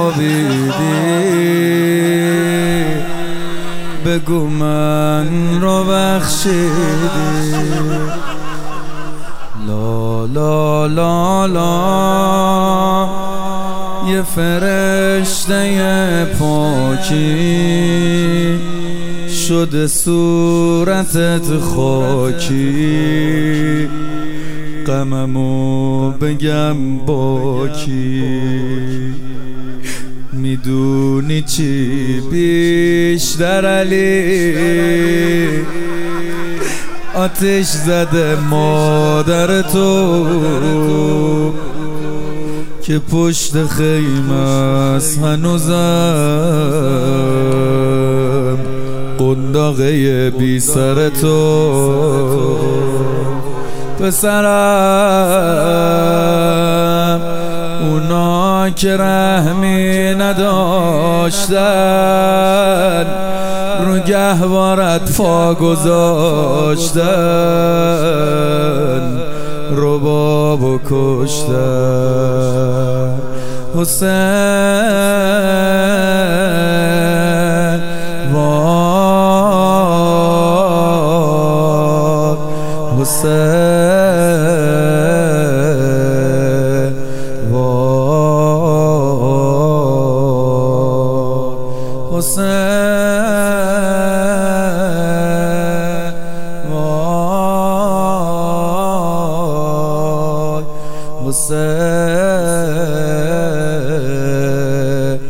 خوابیدی بگو من رو بخشیدی. لا لا لا لا یه فرشته پاکی شده صورتت خاکی غممو بگم با کی. میدونی چی بیشتر علی آتش زده مادر تو که پشت خیمه است هنوزم قنداقه بی سر تو. پسرم اونا که رحمی نداشتن رو گهوارت پا گذاشتن ربابو کشتن. حسین وای حسین حسین وای حسین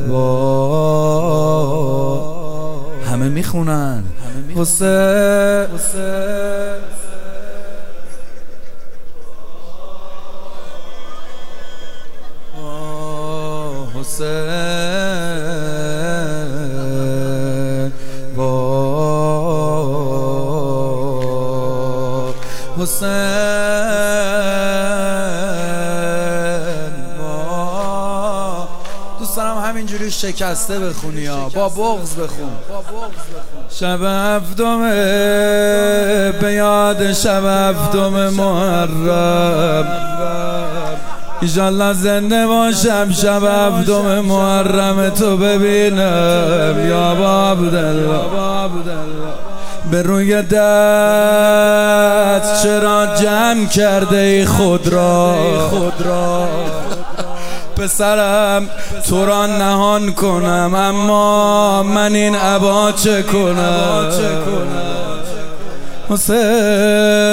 وای. همه میخونن حسین حسین وای حسین وای. دوست دارم همینجوری شکسته بخونی ها، با بغض بخون. شب هفتمه به یاد شب هفتم محرم ایشالله زنده باشم شب هفتم محرم تو ببینم یا عبدالله. به روی دست چرا جمع کرده ای خود را پسرم تو را نهان کنم اما من این عبا چه کنم. حسین